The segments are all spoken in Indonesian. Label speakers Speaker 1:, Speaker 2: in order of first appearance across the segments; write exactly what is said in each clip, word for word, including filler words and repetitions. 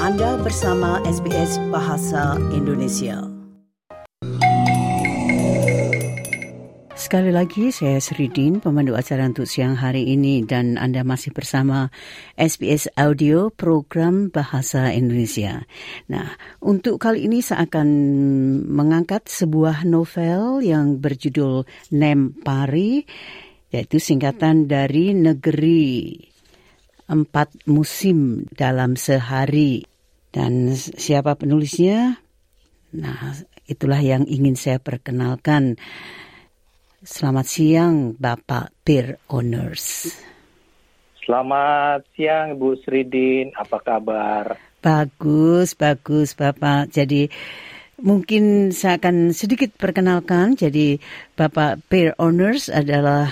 Speaker 1: Anda bersama S B S Bahasa Indonesia. Sekali lagi, saya Sridin, pemandu acara untuk siang hari ini, dan Anda masih bersama S B S Audio, program Bahasa Indonesia. Nah, untuk kali ini saya akan mengangkat sebuah novel yang berjudul Nempari, yaitu singkatan dari Negeri Empat Musim dalam Sehari. Dan siapa penulisnya? Nah, itulah yang ingin saya perkenalkan. Selamat siang, Bapak Peer Owners.
Speaker 2: Selamat siang, Bu Sridin. Apa kabar?
Speaker 1: Bagus, bagus, Bapak. Jadi, mungkin saya akan sedikit perkenalkan. Jadi, Bapak Peer Owners adalah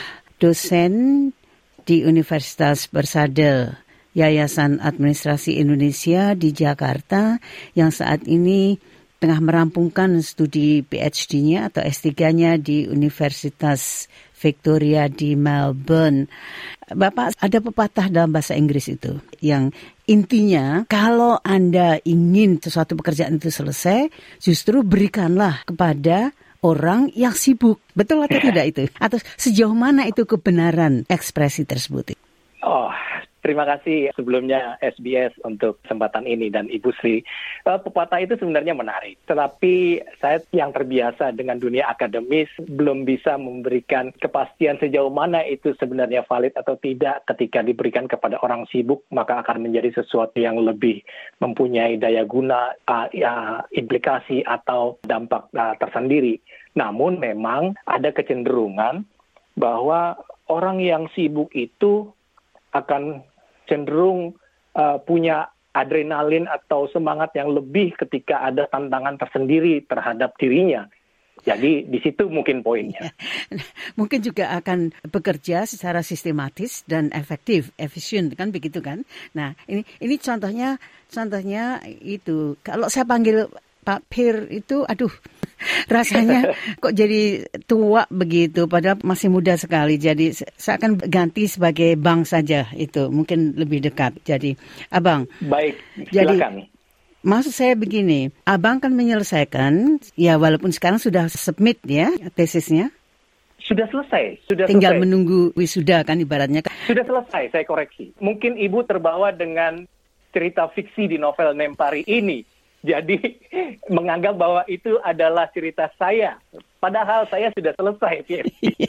Speaker 1: dosen di Universitas Persada, Yayasan Administrasi Indonesia di Jakarta, yang saat ini tengah merampungkan studi P H D-nya atau S tiga-nya di Universitas Victoria di Melbourne. Bapak, ada pepatah dalam bahasa Inggris itu yang intinya kalau Anda ingin sesuatu pekerjaan itu selesai, justru berikanlah kepada orang yang sibuk. Betul atau tidak itu? Atau sejauh mana itu kebenaran ekspresi tersebut?
Speaker 2: Oh, terima kasih sebelumnya S B S untuk kesempatan ini dan Ibu Sri. Uh, pepatah itu sebenarnya menarik, tetapi saya yang terbiasa dengan dunia akademis belum bisa memberikan kepastian sejauh mana itu sebenarnya valid atau tidak. Ketika diberikan kepada orang sibuk, maka akan menjadi sesuatu yang lebih mempunyai daya guna, uh, ya, implikasi atau dampak uh, tersendiri. Namun memang ada kecenderungan bahwa orang yang sibuk itu akan cenderung uh, punya adrenalin atau semangat yang lebih ketika ada tantangan tersendiri terhadap dirinya. Jadi di situ mungkin poinnya.
Speaker 1: Mungkin juga akan bekerja secara sistematis dan efektif, efisien, kan begitu kan? Nah, ini ini contohnya contohnya itu. Kalau saya panggil Pak Peer itu, aduh, rasanya kok jadi tua begitu, padahal masih muda sekali. Jadi saya akan ganti sebagai Bang saja, itu mungkin lebih dekat. Jadi Abang.
Speaker 2: Baik, silakan.
Speaker 1: Jadi, maksud saya begini, Abang kan menyelesaikan, ya walaupun sekarang sudah submit ya tesisnya.
Speaker 2: Sudah selesai. Sudah
Speaker 1: Tinggal
Speaker 2: selesai.
Speaker 1: menunggu wisuda kan ibaratnya.
Speaker 2: Sudah selesai, saya koreksi. Mungkin Ibu terbawa dengan cerita fiksi di novel Nempari ini. Jadi menganggap bahwa itu adalah cerita saya. Padahal saya sudah selesai P H D.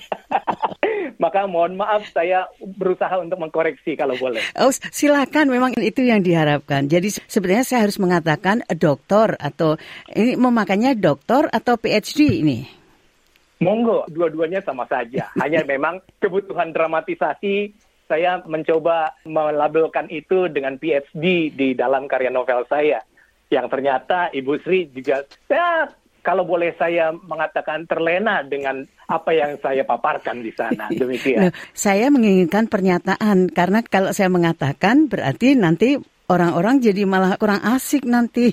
Speaker 2: Maka mohon maaf, saya berusaha untuk mengkoreksi kalau boleh.
Speaker 1: Oh, silakan, memang itu yang diharapkan. Jadi sebenarnya saya harus mengatakan doktor atau ini memakannya doktor atau P H D ini.
Speaker 2: Monggo, dua-duanya sama saja. Hanya memang kebutuhan dramatisasi, saya mencoba melabelkan itu dengan P H D di dalam karya novel saya. Yang ternyata Ibu Sri juga, ya, kalau boleh saya mengatakan terlena dengan apa yang saya paparkan di sana. Demikian.
Speaker 1: Loh, saya menginginkan pernyataan, karena kalau saya mengatakan berarti nanti orang-orang jadi malah kurang asik nanti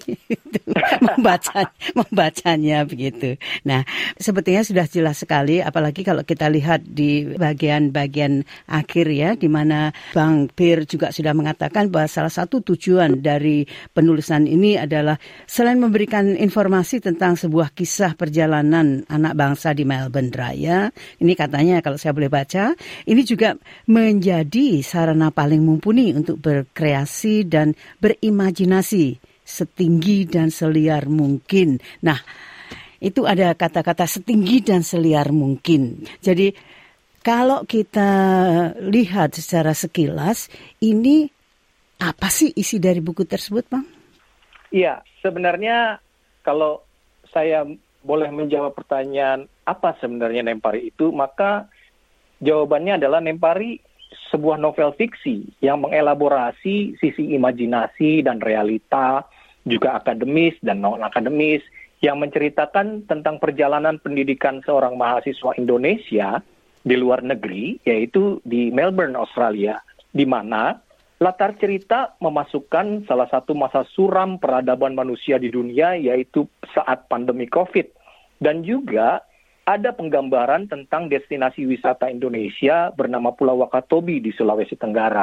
Speaker 1: membaca membacanya begitu. Nah, sebetulnya sudah jelas sekali, apalagi kalau kita lihat di bagian-bagian akhir ya, di mana Bang Peer juga sudah mengatakan bahwa salah satu tujuan dari penulisan ini adalah selain memberikan informasi tentang sebuah kisah perjalanan anak bangsa di Melbourne Raya, ini katanya kalau saya boleh baca, ini juga menjadi sarana paling mumpuni untuk berkreasi dan dan berimajinasi setinggi dan seliar mungkin. Nah, itu ada kata-kata setinggi dan seliar mungkin. Jadi, kalau kita lihat secara sekilas, ini apa sih isi dari buku tersebut, Bang?
Speaker 2: Iya, sebenarnya kalau saya boleh menjawab pertanyaan apa sebenarnya Nempari itu, maka jawabannya adalah Nempari sebuah novel fiksi yang mengelaborasi sisi imajinasi dan realita, juga akademis dan non-akademis, yang menceritakan tentang perjalanan pendidikan seorang mahasiswa Indonesia di luar negeri, yaitu di Melbourne, Australia, di mana latar cerita memasukkan salah satu masa suram peradaban manusia di dunia, yaitu saat pandemi COVID. Dan juga ada penggambaran tentang destinasi wisata Indonesia bernama Pulau Wakatobi di Sulawesi Tenggara.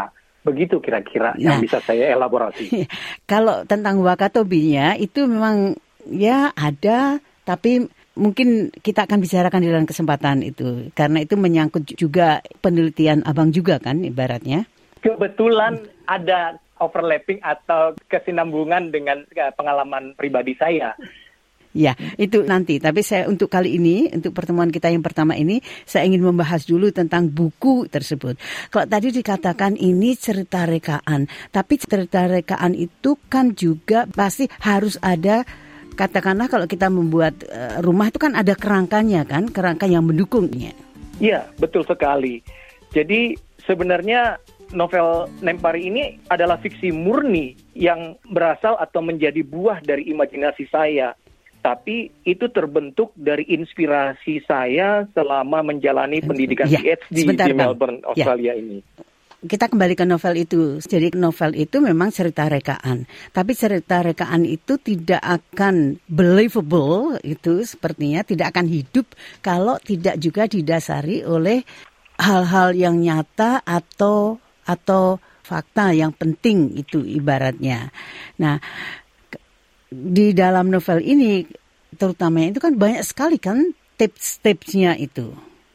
Speaker 2: Begitu kira-kira yang
Speaker 1: Nah,
Speaker 2: bisa saya elaborasi.
Speaker 1: kalau tentang wakatobinya itu memang ya ada, tapi mungkin kita akan bicarakan di dalam kesempatan itu. Karena itu menyangkut juga penelitian abang juga kan ibaratnya.
Speaker 2: Kebetulan ada overlapping atau kesinambungan dengan pengalaman pribadi saya.
Speaker 1: Ya, itu nanti. Tapi saya untuk kali ini, untuk pertemuan kita yang pertama ini, saya ingin membahas dulu tentang buku tersebut. Kalau tadi dikatakan ini cerita rekaan, tapi cerita rekaan itu kan juga pasti harus ada, katakanlah kalau kita membuat uh, rumah itu kan ada kerangkanya kan, kerangka yang mendukungnya.
Speaker 2: Iya, betul sekali. Jadi sebenarnya novel Nempari ini adalah fiksi murni yang berasal atau menjadi buah dari imajinasi saya. Tapi itu terbentuk dari inspirasi saya selama menjalani pendidikan ya, P H D sebentar, di Melbourne, Bang. Australia ya. Ini.
Speaker 1: Kita kembali ke novel itu. Jadi novel itu memang cerita rekaan. Tapi cerita rekaan itu tidak akan believable, itu sepertinya tidak akan hidup kalau tidak juga didasari oleh hal-hal yang nyata atau atau fakta yang penting itu ibaratnya. Nah, di dalam novel ini terutamanya itu kan banyak sekali kan tips-tipsnya itu.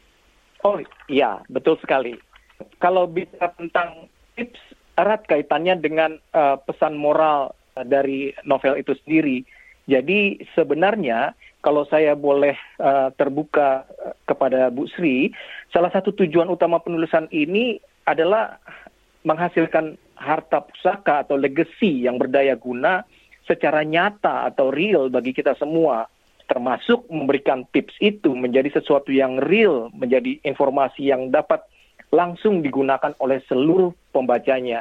Speaker 2: Oh iya, betul sekali. Kalau bicara tentang tips, erat kaitannya dengan uh, pesan moral uh, dari novel itu sendiri. Jadi sebenarnya kalau saya boleh uh, terbuka uh, kepada Bu Sri, salah satu tujuan utama penulisan ini adalah menghasilkan harta pusaka atau legacy yang berdaya guna secara nyata atau real bagi kita semua, termasuk memberikan tips itu menjadi sesuatu yang real, menjadi informasi yang dapat langsung digunakan oleh seluruh pembacanya.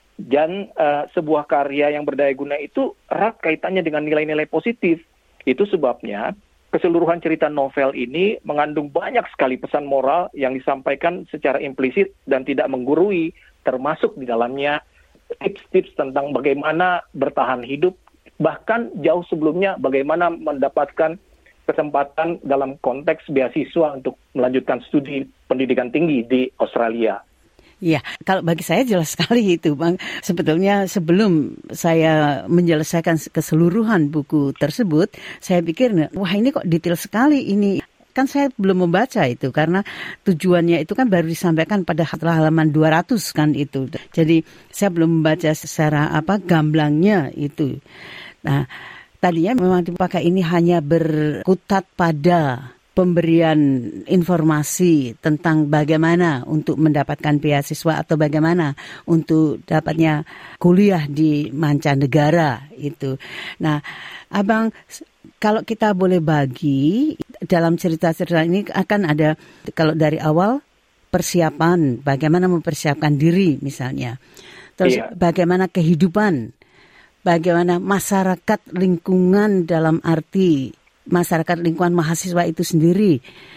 Speaker 2: Dan uh, sebuah karya yang berdaya guna itu erat kaitannya dengan nilai-nilai positif. Itu sebabnya keseluruhan cerita novel ini mengandung banyak sekali pesan moral yang disampaikan secara implisit dan tidak menggurui, termasuk di dalamnya tips-tips tentang bagaimana bertahan hidup, bahkan jauh sebelumnya bagaimana mendapatkan kesempatan dalam konteks beasiswa untuk melanjutkan studi pendidikan tinggi di Australia.
Speaker 1: Iya, kalau bagi saya jelas sekali itu, Bang. Sebetulnya sebelum saya menyelesaikan keseluruhan buku tersebut, saya pikir, wah ini kok detail sekali ini. Kan saya belum membaca itu karena tujuannya itu kan baru disampaikan pada halaman dua ratus kan itu. Jadi saya belum membaca secara apa gamblangnya itu. Nah, tadinya memang dipakai ini hanya berkutat pada pemberian informasi tentang bagaimana untuk mendapatkan beasiswa atau bagaimana untuk dapatnya kuliah di mancanegara itu. Nah, Abang, kalau kita boleh bagi dalam cerita-cerita ini akan ada kalau dari awal persiapan, bagaimana mempersiapkan diri misalnya. Terus iya. Bagaimana kehidupan, bagaimana masyarakat lingkungan dalam arti masyarakat lingkungan mahasiswa itu sendiri.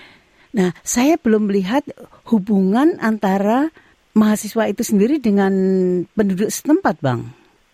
Speaker 1: Nah, saya belum melihat hubungan antara mahasiswa itu sendiri dengan penduduk setempat, Bang.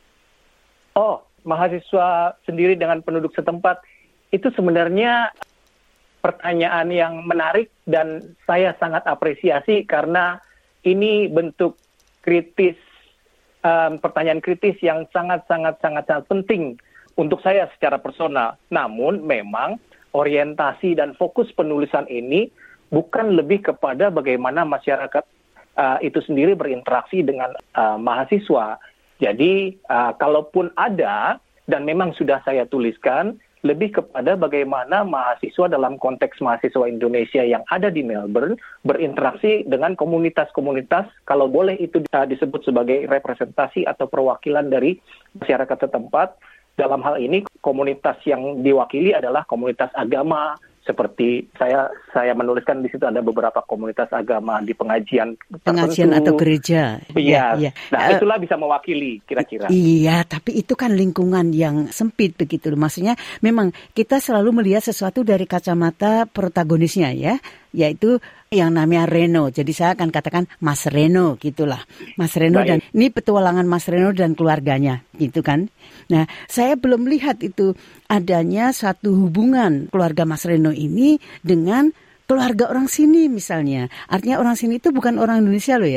Speaker 2: Oh, mahasiswa sendiri dengan penduduk setempat itu sebenarnya pertanyaan yang menarik dan saya sangat apresiasi karena ini bentuk kritis, um, pertanyaan kritis yang sangat-sangat-sangat penting untuk saya secara personal. Namun memang orientasi dan fokus penulisan ini bukan lebih kepada bagaimana masyarakat uh, itu sendiri berinteraksi dengan uh, mahasiswa. Jadi uh, kalaupun ada dan memang sudah saya tuliskan, lebih kepada bagaimana mahasiswa dalam konteks mahasiswa Indonesia yang ada di Melbourne berinteraksi dengan komunitas-komunitas, kalau boleh itu uh, disebut sebagai representasi atau perwakilan dari masyarakat setempat. Dalam hal ini komunitas yang diwakili adalah komunitas agama, seperti saya saya menuliskan di situ ada beberapa komunitas agama di pengajian
Speaker 1: pengajian
Speaker 2: tertentu.
Speaker 1: Atau gereja.
Speaker 2: Iya.
Speaker 1: Ya, ya.
Speaker 2: Nah, itulah bisa mewakili kira-kira.
Speaker 1: Iya, tapi itu kan lingkungan yang sempit begitu. Maksudnya memang kita selalu melihat sesuatu dari kacamata protagonisnya ya, yaitu yang namanya Reno. Jadi saya akan katakan Mas Reno gitulah. Mas Reno. Baik. Dan ini petualangan Mas Reno dan keluarganya gitu kan. Nah, saya belum lihat itu adanya satu hubungan keluarga Mas Reno ini dengan keluarga orang sini misalnya. Artinya orang sini itu bukan orang Indonesia loh ya.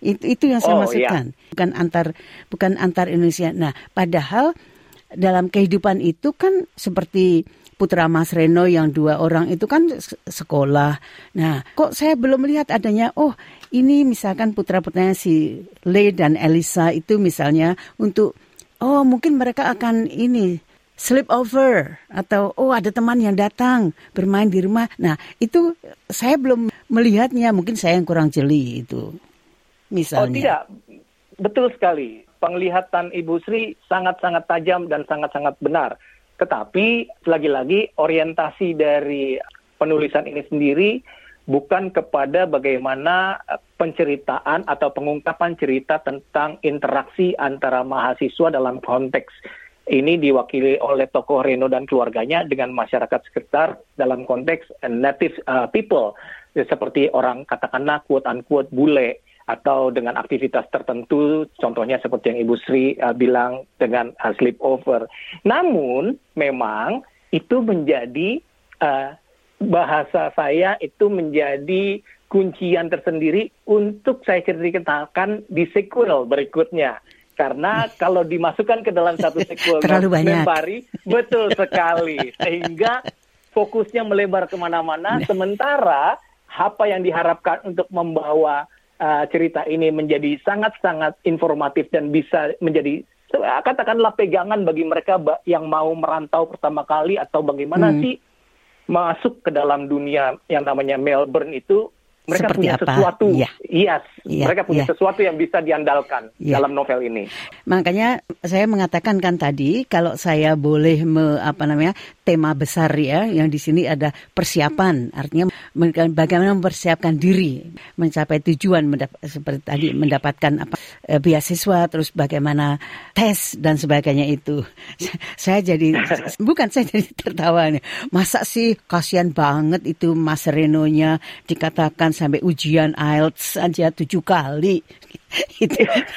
Speaker 1: Itu itu yang saya
Speaker 2: oh,
Speaker 1: maksudkan.
Speaker 2: Iya.
Speaker 1: Bukan antar bukan antar Indonesia. Nah, padahal dalam kehidupan itu kan seperti putra Mas Reno yang dua orang itu kan sekolah. Nah, kok saya belum melihat adanya, oh ini misalkan putra-putranya si Leigh dan Elisa itu misalnya untuk, oh mungkin mereka akan ini, sleep over. Atau, oh ada teman yang datang bermain di rumah. Nah, itu saya belum melihatnya, mungkin saya yang kurang jeli itu. Misalnya.
Speaker 2: Oh tidak, betul sekali. Penglihatan Ibu Sri sangat-sangat tajam dan sangat-sangat benar. Tetapi, lagi-lagi orientasi dari penulisan ini sendiri bukan kepada bagaimana penceritaan atau pengungkapan cerita tentang interaksi antara mahasiswa dalam konteks ini diwakili oleh tokoh Reno dan keluarganya dengan masyarakat sekitar dalam konteks native uh, people, seperti orang katakanlah quote-unquote bule, atau dengan aktivitas tertentu, contohnya seperti yang Ibu Sri uh, bilang dengan uh, sleepover. Namun, memang itu menjadi, uh, bahasa saya itu menjadi kuncian tersendiri untuk saya ceritakan di sequel berikutnya. Karena kalau dimasukkan ke dalam satu sequel Membari, betul sekali. Sehingga fokusnya melebar kemana-mana, sementara apa yang diharapkan untuk membawa Uh, cerita ini menjadi sangat-sangat informatif dan bisa menjadi katakanlah pegangan bagi mereka yang mau merantau pertama kali atau bagaimana hmm. sih masuk ke dalam dunia yang namanya Melbourne itu. Mereka
Speaker 1: Seperti
Speaker 2: punya
Speaker 1: apa?
Speaker 2: sesuatu,
Speaker 1: ya.
Speaker 2: yes,
Speaker 1: ya,
Speaker 2: mereka punya
Speaker 1: ya.
Speaker 2: sesuatu yang bisa diandalkan ya. dalam novel ini.
Speaker 1: Makanya saya mengatakan kan tadi, kalau saya boleh me, apa namanya tema besar ya, yang di sini ada persiapan, artinya bagaimana mempersiapkan diri mencapai tujuan mendap- seperti tadi mendapatkan apa eh, beasiswa, terus bagaimana tes dan sebagainya itu. Saya jadi bukan saya jadi tertawa nih. Masa sih kasihan banget itu Mas Reno-nya dikatakan sampai ujian I E L T S aja tujuh kali. itu,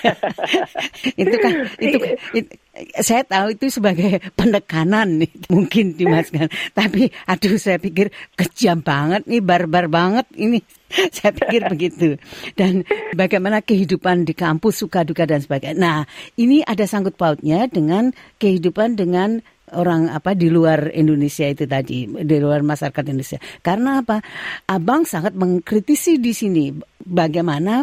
Speaker 1: itu kan itu, itu saya tahu itu sebagai penekanan nih, mungkin dimasukkan. Tapi aduh saya pikir kejam banget nih, barbar banget ini. Saya pikir begitu. Dan bagaimana kehidupan di kampus, suka duka dan sebagainya. Nah, ini ada sangkut pautnya dengan kehidupan dengan orang apa di luar Indonesia itu tadi, di luar masyarakat Indonesia. Karena apa? Abang sangat mengkritisi di sini bagaimana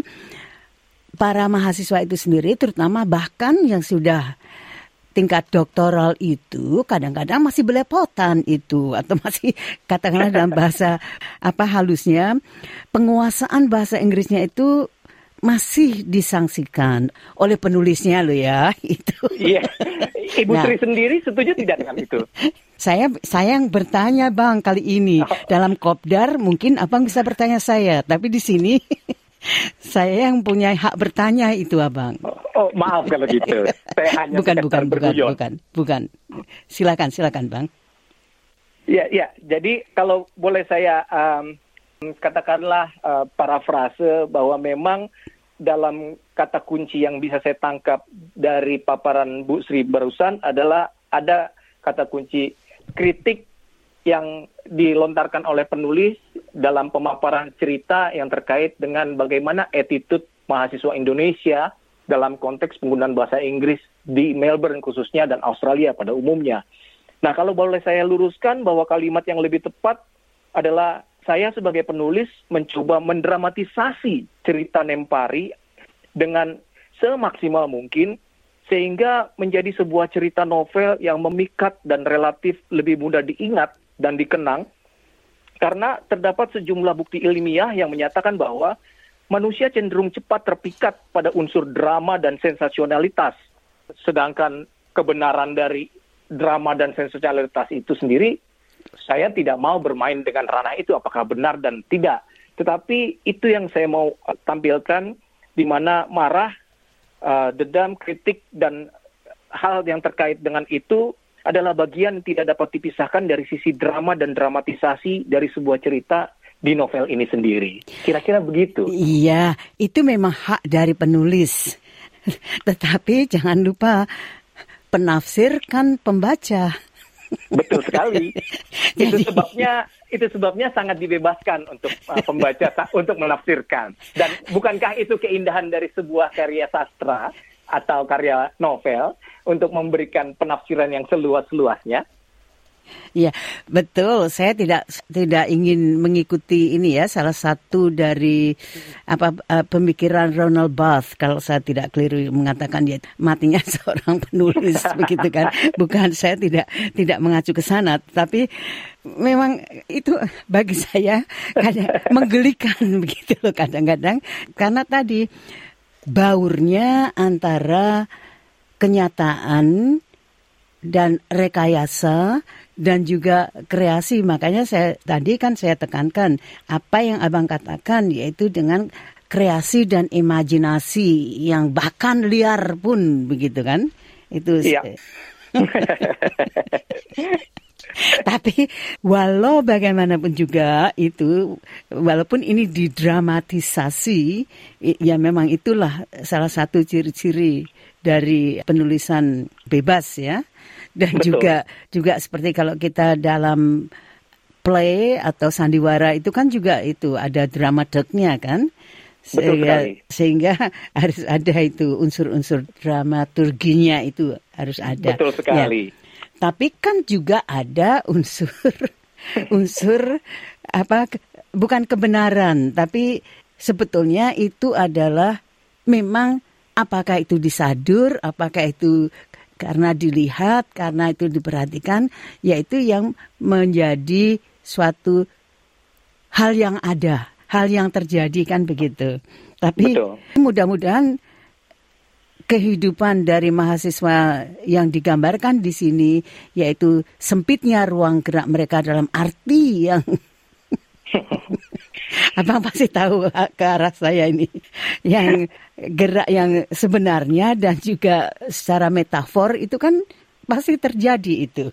Speaker 1: para mahasiswa itu sendiri, terutama bahkan yang sudah tingkat doktoral itu kadang-kadang masih belepotan itu, atau masih katakanlah dalam bahasa apa halusnya penguasaan bahasa Inggrisnya itu masih disangsikan oleh penulisnya loh ya itu.
Speaker 2: Iya. Ibu nah, Sri sendiri setuju tidak dengan itu?
Speaker 1: Saya saya yang bertanya Bang kali ini. Oh. Dalam Kopdar mungkin Abang bisa bertanya saya, tapi di sini saya yang punya hak bertanya itu Abang.
Speaker 2: Oh, oh maaf kalau gitu. Saya hanya
Speaker 1: bukan bukan bukan bukan bukan. Silakan silakan Bang.
Speaker 2: Iya iya. Jadi kalau boleh saya um, katakanlah uh, parafrase bahwa memang dalam kata kunci yang bisa saya tangkap dari paparan Bu Sri barusan adalah ada kata kunci kritik yang dilontarkan oleh penulis dalam pemaparan cerita yang terkait dengan bagaimana attitude mahasiswa Indonesia dalam konteks penggunaan bahasa Inggris di Melbourne khususnya dan Australia pada umumnya. Nah, kalau boleh saya luruskan bahwa kalimat yang lebih tepat adalah saya sebagai penulis mencoba mendramatisasi cerita Nempari dengan semaksimal mungkin sehingga menjadi sebuah cerita novel yang memikat dan relatif lebih mudah diingat dan dikenang karena terdapat sejumlah bukti ilmiah yang menyatakan bahwa manusia cenderung cepat terpikat pada unsur drama dan sensasionalitas. Sedangkan kebenaran dari drama dan sensasionalitas itu sendiri saya tidak mau bermain dengan ranah itu, apakah benar dan tidak. Tetapi itu yang saya mau tampilkan, di mana marah, uh, dendam, kritik, dan hal yang terkait dengan itu adalah bagian tidak dapat dipisahkan dari sisi drama dan dramatisasi dari sebuah cerita di novel ini sendiri. Kira-kira begitu.
Speaker 1: Iya, itu memang hak dari penulis. Tetapi jangan lupa, penafsir kan pembaca.
Speaker 2: Betul sekali. Itu
Speaker 1: Jadi,
Speaker 2: sebabnya itu sebabnya sangat dibebaskan untuk uh, pembaca sa- untuk menafsirkan. Dan bukankah itu keindahan dari sebuah karya sastra atau karya novel untuk memberikan penafsiran yang seluas-luasnya?
Speaker 1: ya, betul. Saya tidak tidak ingin mengikuti ini ya, salah satu dari apa eh, pemikiran Ronald Barthes, kalau saya tidak keliru mengatakan dia matinya seorang penulis begitu kan. Bukan, saya tidak tidak mengacu ke sana, tapi memang itu bagi saya kadang menggelikan begitu loh kadang-kadang, karena tadi baurnya antara kenyataan dan rekayasa dan juga kreasi. Makanya saya tadi kan saya tekankan apa yang Abang katakan, yaitu dengan kreasi dan imajinasi yang bahkan liar pun begitu kan. Itu
Speaker 2: Iya.
Speaker 1: tapi walau bagaimanapun juga itu, walaupun ini didramatisasi, ya memang itulah salah satu ciri-ciri dari penulisan bebas ya. Dan
Speaker 2: Betul.
Speaker 1: juga juga seperti kalau kita dalam play atau sandiwara itu kan juga itu ada dramaturgnya kan.
Speaker 2: Betul
Speaker 1: Sehingga,
Speaker 2: sekali.
Speaker 1: sehingga harus ada itu unsur-unsur dramaturginya itu harus ada.
Speaker 2: Betul sekali.
Speaker 1: Ya. Tapi kan juga ada unsur unsur apa ke- bukan kebenaran, tapi sebetulnya itu adalah memang apakah itu disadur, apakah itu karena dilihat, karena itu diperhatikan, yaitu yang menjadi suatu hal yang ada, hal yang terjadi kan begitu. Tapi
Speaker 2: Betul.
Speaker 1: mudah-mudahan kehidupan dari mahasiswa yang digambarkan di sini, yaitu sempitnya ruang gerak mereka dalam arti yang Abang pasti tahu ke arah saya ini, yang gerak yang sebenarnya dan juga secara metafor itu kan pasti terjadi itu.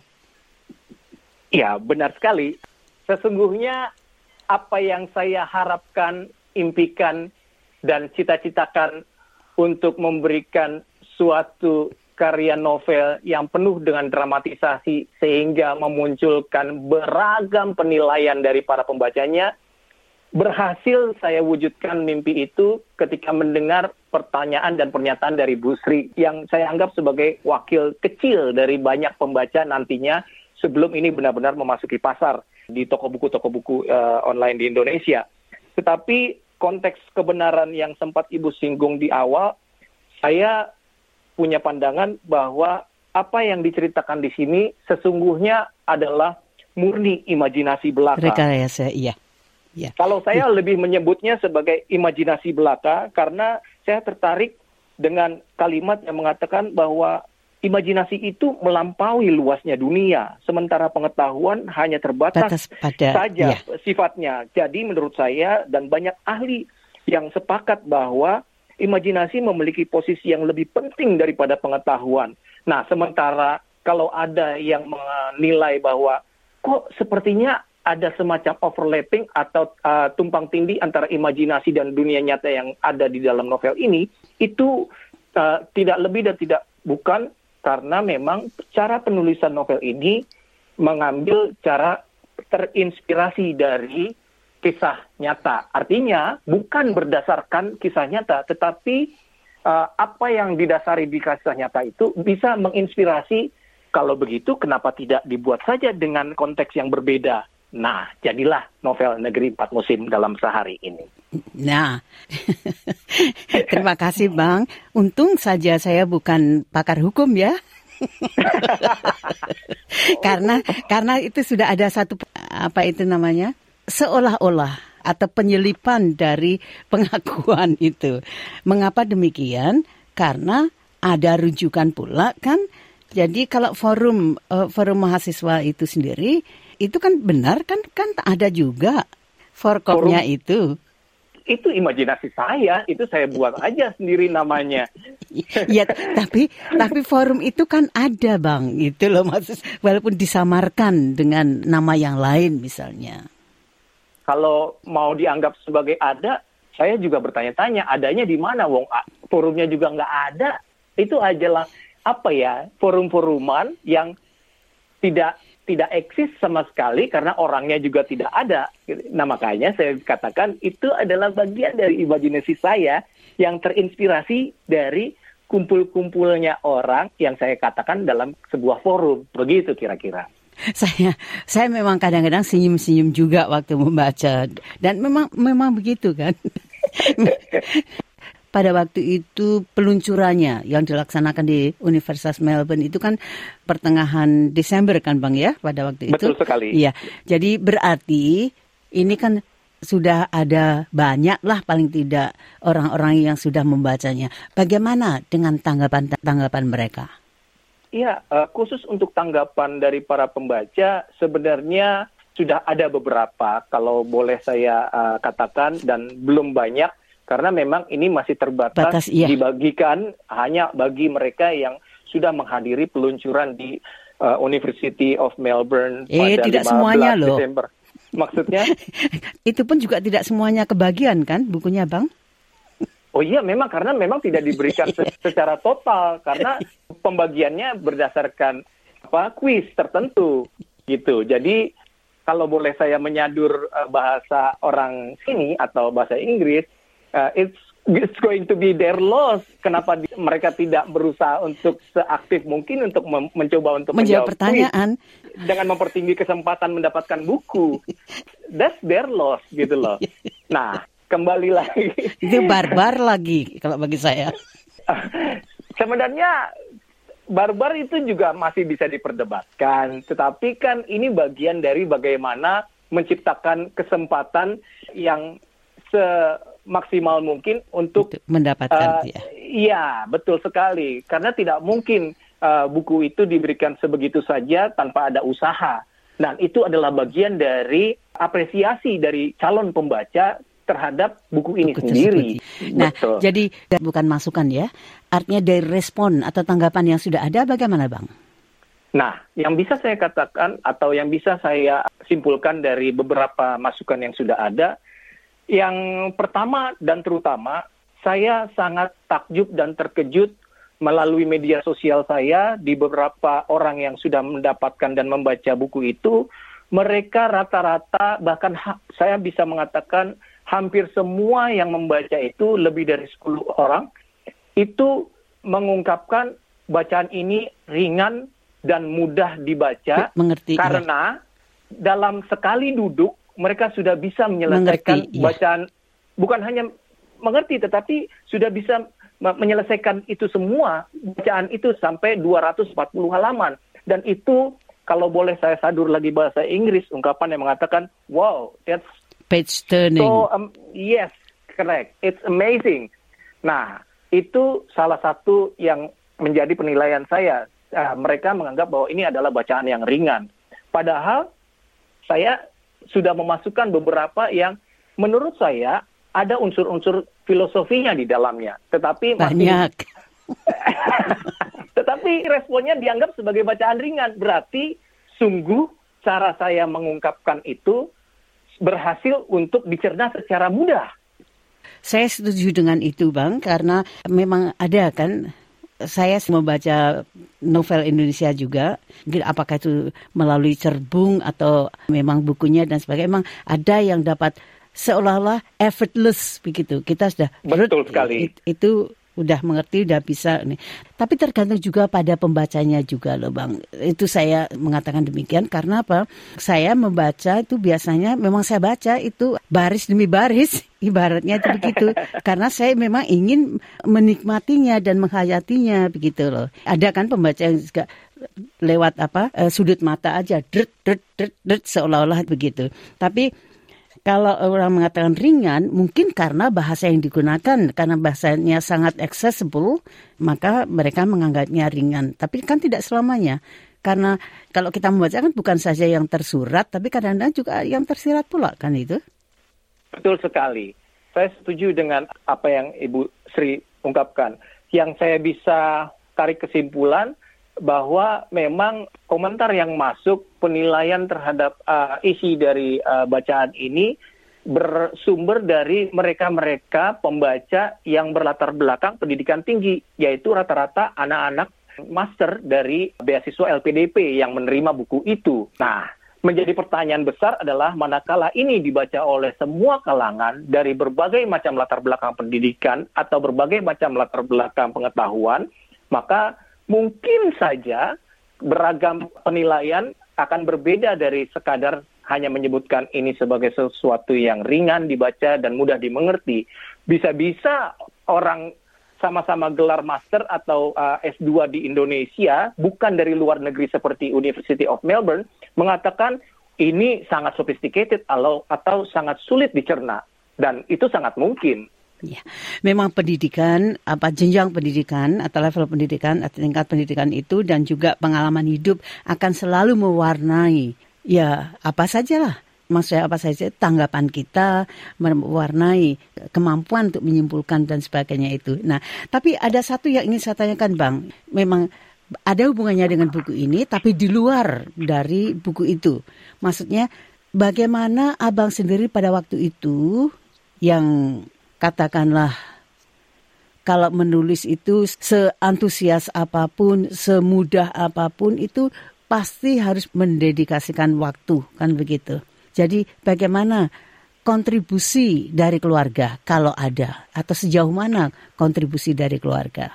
Speaker 2: Ya, benar sekali. Sesungguhnya apa yang saya harapkan, impikan, dan cita-citakan untuk memberikan suatu karya novel yang penuh dengan dramatisasi sehingga memunculkan beragam penilaian dari para pembacanya, berhasil saya wujudkan mimpi itu ketika mendengar pertanyaan dan pernyataan dari Bu Sri yang saya anggap sebagai wakil kecil dari banyak pembaca nantinya sebelum ini benar-benar memasuki pasar di toko buku-toko buku uh, online di Indonesia. Tetapi konteks kebenaran yang sempat Ibu singgung di awal, saya punya pandangan bahwa apa yang diceritakan di sini sesungguhnya adalah murni imajinasi belaka.
Speaker 1: Rekayasa, iya. Ya.
Speaker 2: Kalau saya lebih menyebutnya sebagai imajinasi belaka karena saya tertarik dengan kalimat yang mengatakan bahwa imajinasi itu melampaui luasnya dunia, sementara pengetahuan hanya terbatas
Speaker 1: pada,
Speaker 2: saja
Speaker 1: ya.
Speaker 2: sifatnya. Jadi menurut saya dan banyak ahli yang sepakat bahwa imajinasi memiliki posisi yang lebih penting daripada pengetahuan. Nah, sementara kalau ada yang menilai bahwa kok sepertinya ada semacam overlapping atau uh, tumpang tindih antara imajinasi dan dunia nyata yang ada di dalam novel ini, itu uh, tidak lebih dan tidak bukan karena memang cara penulisan novel ini mengambil cara terinspirasi dari kisah nyata. Artinya bukan berdasarkan kisah nyata, tetapi uh, apa yang didasari di kisah nyata itu bisa menginspirasi. Kalau begitu, kenapa tidak dibuat saja dengan konteks yang berbeda? Nah, jadilah novel Negeri Empat Musim dalam sehari ini.
Speaker 1: Nah, terima kasih Bang. Untung saja saya bukan pakar hukum ya. karena karena itu sudah ada satu apa itu namanya seolah-olah atau penyelipan dari pengakuan itu. Mengapa demikian? Karena ada rujukan pula kan. Jadi kalau forum uh, forum mahasiswa itu sendiri itu kan benar kan kan ada juga forkopnya itu.
Speaker 2: Itu imajinasi saya, itu saya buat aja sendiri namanya.
Speaker 1: Ya, tapi tapi forum itu kan ada Bang, itu loh maksud, walaupun disamarkan dengan nama yang lain misalnya.
Speaker 2: Kalau mau dianggap sebagai ada, saya juga bertanya-tanya, adanya di mana? Wong forumnya juga nggak ada. Itu ajalah apa ya, forum-foruman yang tidak tidak eksis sama sekali karena orangnya juga tidak ada. Nah makanya saya katakan itu adalah bagian dari imajinasi saya yang terinspirasi dari kumpul-kumpulnya orang yang saya katakan dalam sebuah forum. Begitu kira-kira.
Speaker 1: Saya saya memang kadang-kadang senyum-senyum juga waktu membaca, dan memang memang begitu kan. Pada waktu itu peluncurannya yang dilaksanakan di Universitas Melbourne itu kan pertengahan Desember kan Bang ya pada waktu itu.
Speaker 2: Betul sekali.
Speaker 1: Iya. Jadi berarti ini kan sudah ada banyak lah paling tidak orang-orang yang sudah membacanya. Bagaimana dengan tanggapan-tanggapan mereka?
Speaker 2: Iya, uh, khusus untuk tanggapan dari para pembaca sebenarnya sudah ada beberapa, kalau boleh saya uh, katakan, dan belum banyak karena memang ini masih terbatas. Batas, iya. Dibagikan hanya bagi mereka yang sudah menghadiri peluncuran di uh, University of Melbourne
Speaker 1: eh,
Speaker 2: pada
Speaker 1: tidak
Speaker 2: lima belas
Speaker 1: semuanya loh.
Speaker 2: Desember. Maksudnya?
Speaker 1: Itu pun juga tidak semuanya kebagian kan bukunya Bang?
Speaker 2: Oh iya, memang karena memang tidak diberikan secara total karena pembagiannya berdasarkan apa kuis tertentu gitu. Jadi kalau boleh saya menyadur uh, bahasa orang sini atau bahasa Inggris, uh, it's it's going to be their loss. Kenapa di, mereka tidak berusaha untuk seaktif mungkin untuk mem- mencoba untuk
Speaker 1: menjawab pertanyaan
Speaker 2: kuis dengan mempertinggi kesempatan mendapatkan buku. That's their loss gitu loh. Nah, kembali lagi.
Speaker 1: Itu barbar lagi kalau bagi saya.
Speaker 2: Sebenarnya barbar itu juga masih bisa diperdebatkan. Tetapi kan ini bagian dari bagaimana menciptakan kesempatan yang semaksimal mungkin untuk, untuk
Speaker 1: mendapatkan. Uh, ya.
Speaker 2: Iya, betul sekali. Karena tidak mungkin uh, buku itu diberikan sebegitu saja tanpa ada usaha. Dan itu adalah bagian dari apresiasi dari calon pembaca terhadap buku ini buku sendiri.
Speaker 1: Nah,
Speaker 2: betul.
Speaker 1: Jadi bukan masukan ya, artinya dari respon atau tanggapan yang sudah ada bagaimana Bang?
Speaker 2: Nah, yang bisa saya katakan atau yang bisa saya simpulkan dari beberapa masukan yang sudah ada, yang pertama dan terutama, saya sangat takjub dan terkejut melalui media sosial saya di beberapa orang yang sudah mendapatkan dan membaca buku itu, mereka rata-rata bahkan ha- saya bisa mengatakan hampir semua yang membaca itu, lebih dari sepuluh orang, itu mengungkapkan bacaan ini ringan dan mudah dibaca.
Speaker 1: Mengerti,
Speaker 2: karena ya. Dalam sekali duduk, mereka sudah bisa menyelesaikan mengerti, bacaan, ya. Bukan hanya mengerti, tetapi sudah bisa menyelesaikan itu semua, bacaan itu sampai dua ratus empat puluh halaman. Dan itu, kalau boleh saya sadur lagi bahasa Inggris, ungkapan yang mengatakan, wow, that's
Speaker 1: page turning.
Speaker 2: So, um, yes, correct. It's amazing. Nah, itu salah satu yang menjadi penilaian saya. Uh, mereka menganggap bahwa ini adalah bacaan yang ringan. Padahal saya sudah memasukkan beberapa yang menurut saya ada unsur-unsur filosofinya di dalamnya. Tetapi
Speaker 1: banyak.
Speaker 2: Masih, tetapi responnya dianggap sebagai bacaan ringan. Berarti sungguh cara saya mengungkapkan itu berhasil untuk dicerna secara mudah.
Speaker 1: Saya setuju dengan itu Bang, karena memang ada kan, saya membaca novel Indonesia juga, apakah itu melalui cerbung atau memang bukunya dan sebagainya, memang ada yang dapat seolah-olah effortless begitu. Kita sudah
Speaker 2: betul sekali.
Speaker 1: Itu udah mengerti, udah bisa nih. Tapi tergantung juga pada pembacanya juga loh Bang. Itu saya mengatakan demikian karena apa? Saya membaca itu biasanya memang saya baca itu baris demi baris, ibaratnya itu begitu. Karena saya memang ingin menikmatinya dan menghayatinya begitu loh. Ada kan pembaca yang juga lewat apa? Uh, sudut mata aja, dret dret dret dret seolah-olah begitu. Tapi kalau orang mengatakan ringan, mungkin karena bahasa yang digunakan, karena bahasanya sangat accessible, maka mereka menganggapnya ringan. Tapi kan tidak selamanya. Karena kalau kita membaca kan bukan saja yang tersurat, tapi kadang-kadang juga yang tersirat pula kan itu.
Speaker 2: Betul sekali. Saya setuju dengan apa yang Ibu Sri ungkapkan. Yang saya bisa tarik kesimpulan bahwa memang komentar yang masuk, penilaian terhadap uh, isi dari uh, bacaan ini bersumber dari mereka-mereka pembaca yang berlatar belakang pendidikan tinggi, yaitu rata-rata anak-anak master dari beasiswa L P D P yang menerima buku itu. Nah, menjadi pertanyaan besar adalah manakala ini dibaca oleh semua kalangan dari berbagai macam latar belakang pendidikan atau berbagai macam latar belakang pengetahuan, maka mungkin saja beragam penilaian akan berbeda dari sekadar hanya menyebutkan ini sebagai sesuatu yang ringan dibaca dan mudah dimengerti. Bisa-bisa orang sama-sama gelar master atau uh, S dua di Indonesia, bukan dari luar negeri seperti University of Melbourne, mengatakan ini sangat sophisticated atau, atau sangat sulit dicerna. Dan itu sangat mungkin.
Speaker 1: Ya, memang pendidikan, apa jenjang pendidikan atau level pendidikan atau tingkat pendidikan itu dan juga pengalaman hidup akan selalu mewarnai ya apa sajalah, maksudnya apa saja tanggapan kita, mewarnai kemampuan untuk menyimpulkan dan sebagainya itu. Nah, tapi ada satu yang ingin saya tanyakan, Bang. Memang ada hubungannya dengan buku ini, tapi di luar dari buku itu. Maksudnya, bagaimana Abang sendiri pada waktu itu yang katakanlah kalau menulis itu seantusias apapun, semudah apapun itu pasti harus mendedikasikan waktu, kan begitu. Jadi bagaimana kontribusi dari keluarga kalau ada, atau sejauh mana kontribusi dari keluarga?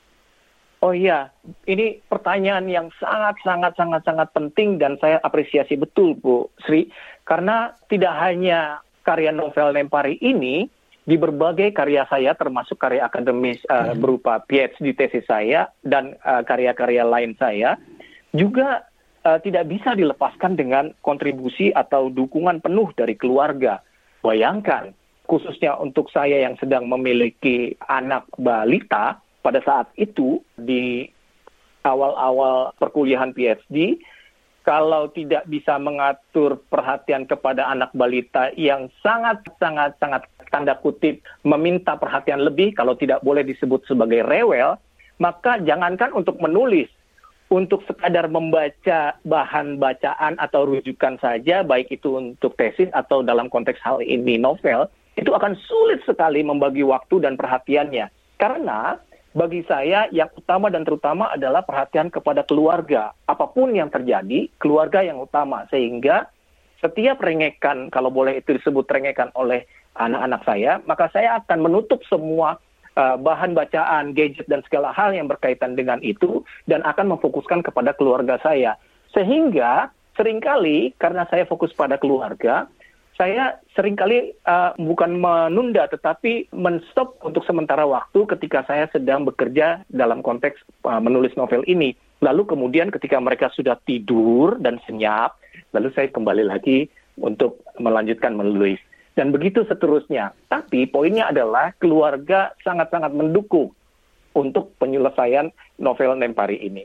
Speaker 2: Oh iya, ini pertanyaan yang sangat sangat sangat sangat penting dan saya apresiasi betul, Bu Sri, karena tidak hanya karya novel Lempari ini, di berbagai karya saya termasuk karya akademis uh, berupa P H D tesis saya dan uh, karya-karya lain saya juga uh, tidak bisa dilepaskan dengan kontribusi atau dukungan penuh dari keluarga. Bayangkan, khususnya untuk saya yang sedang memiliki anak balita pada saat itu di awal-awal perkuliahan P H D, kalau tidak bisa mengatur perhatian kepada anak balita yang sangat-sangat-sangat tanda kutip meminta perhatian lebih, kalau tidak boleh disebut sebagai rewel, maka jangankan untuk menulis, untuk sekadar membaca bahan bacaan atau rujukan saja, baik itu untuk tesis atau dalam konteks hal ini novel, itu akan sulit sekali membagi waktu dan perhatiannya. Karena bagi saya yang utama dan terutama adalah perhatian kepada keluarga. Apapun yang terjadi, keluarga yang utama. Sehingga setiap rengekan, kalau boleh itu disebut rengekan oleh anak-anak saya, maka saya akan menutup semua uh, bahan bacaan, gadget, dan segala hal yang berkaitan dengan itu, dan akan memfokuskan kepada keluarga saya. Sehingga seringkali, karena saya fokus pada keluarga, saya seringkali uh, bukan menunda, tetapi men-stop untuk sementara waktu ketika saya sedang bekerja dalam konteks uh, menulis novel ini. Lalu kemudian ketika mereka sudah tidur dan senyap, lalu saya kembali lagi untuk melanjutkan menulis. Dan begitu seterusnya. Tapi poinnya adalah keluarga sangat-sangat mendukung untuk penyelesaian novel Lempari ini.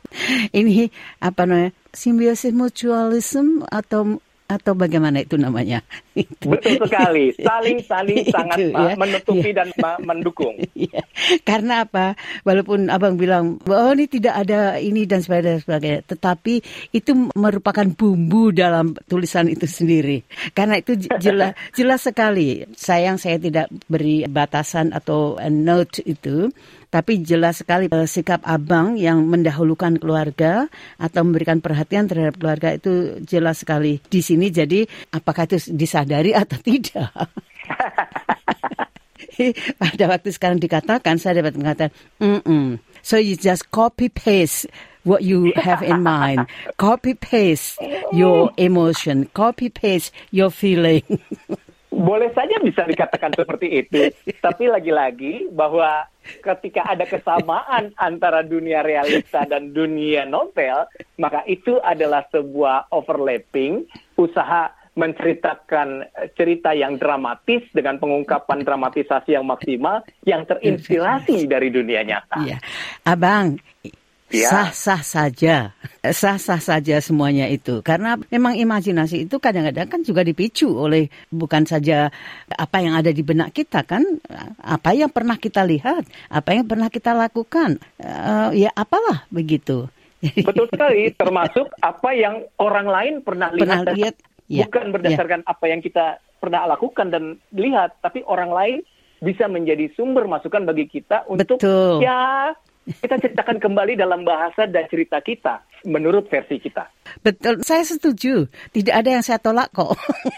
Speaker 1: Ini apa namanya? Simbiosis mutualism atau atau bagaimana itu namanya?
Speaker 2: Betul sekali, saling-saling sangat
Speaker 1: ya,
Speaker 2: menutupi
Speaker 1: ya.
Speaker 2: dan mendukung.
Speaker 1: Ya. Karena apa? Walaupun Abang bilang, oh ini tidak ada ini dan sebagainya, tetapi itu merupakan bumbu dalam tulisan itu sendiri. Karena itu jelas jelas sekali. Sayang saya tidak beri batasan atau note itu. Tapi jelas sekali uh, sikap Abang yang mendahulukan keluarga atau memberikan perhatian terhadap keluarga itu jelas sekali di sini. Jadi apakah itu disadari atau tidak? Pada waktu sekarang dikatakan, saya dapat mengatakan, mm-mm. So you just copy paste what you have in mind, copy paste your emotion, copy paste your feeling.
Speaker 2: Boleh saja bisa dikatakan seperti itu, tapi lagi-lagi bahwa ketika ada kesamaan antara dunia realita dan dunia novel, maka itu adalah sebuah overlapping, usaha menceritakan cerita yang dramatis dengan pengungkapan dramatisasi yang maksimal yang terinspirasi dari dunia nyata.
Speaker 1: Iya. Abang,
Speaker 2: ya.
Speaker 1: sah-sah saja, sah-sah saja semuanya itu. Karena memang imajinasi itu kadang-kadang kan juga dipicu oleh bukan saja apa yang ada di benak kita kan, apa yang pernah kita lihat, apa yang pernah kita lakukan, uh, ya apalah begitu.
Speaker 2: Betul sekali, termasuk apa yang orang lain pernah lihat.
Speaker 1: Pernah lihat. Ya,
Speaker 2: bukan berdasarkan ya. Apa yang kita pernah lakukan dan lihat, tapi orang lain bisa menjadi sumber masukan bagi kita untuk
Speaker 1: Betul.
Speaker 2: ya Kita ceritakan kembali dalam bahasa dan cerita kita, menurut versi kita.
Speaker 1: Betul, saya setuju. Tidak ada yang saya tolak kok.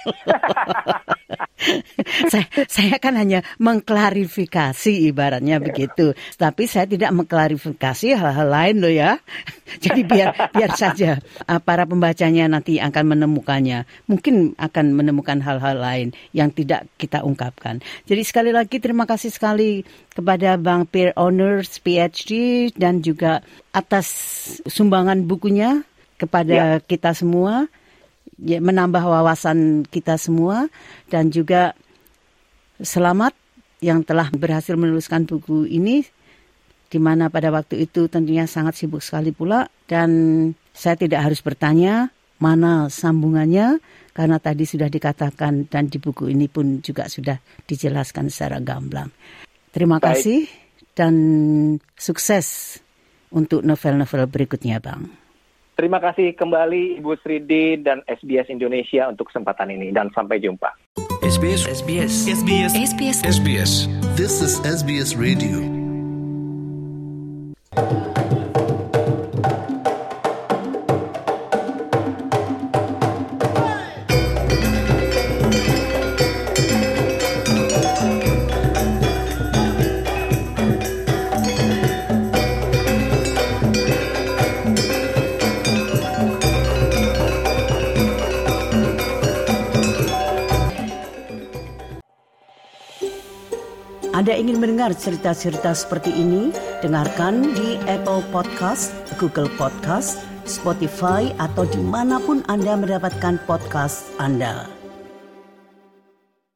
Speaker 1: saya, saya kan hanya mengklarifikasi ibaratnya begitu. Tapi saya tidak mengklarifikasi hal-hal lain loh ya. Jadi biar biar saja para pembacanya nanti akan menemukannya. Mungkin akan menemukan hal-hal lain yang tidak kita ungkapkan. Jadi sekali lagi terima kasih sekali kepada Bang Peer Honors P H D dan juga atas sumbangan bukunya kepada ya. kita semua, ya, menambah wawasan kita semua, dan juga selamat yang telah berhasil menuliskan buku ini, di mana pada waktu itu tentunya sangat sibuk sekali pula, dan saya tidak harus bertanya mana sambungannya, karena tadi sudah dikatakan dan di buku ini pun juga sudah dijelaskan secara gamblang. Terima Baik. kasih dan sukses untuk novel-novel berikutnya, Bang.
Speaker 2: Terima kasih kembali Ibu Sridi dan S B S Indonesia untuk kesempatan ini, dan sampai jumpa.
Speaker 3: S B S S B S S B S S B S S B S
Speaker 4: This is S B S Radio.
Speaker 1: Anda ingin mendengar cerita-cerita seperti ini? Dengarkan di Apple Podcast, Google Podcast, Spotify, atau dimanapun Anda mendapatkan podcast Anda.